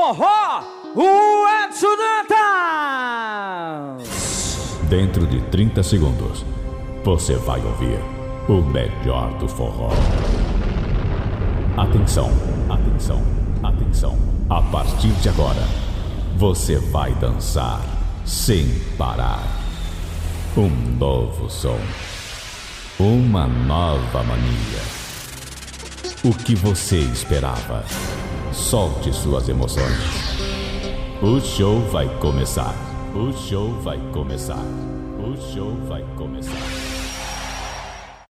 forró, o Edson Dantas. Dentro de 30 segundos, você vai ouvir o melhor do forró. Atenção, atenção, atenção. A partir de agora, você vai dançar sem parar. Um novo som. Uma nova mania. O que você esperava? Solte suas emoções. O show vai começar. O show vai começar. O show vai começar.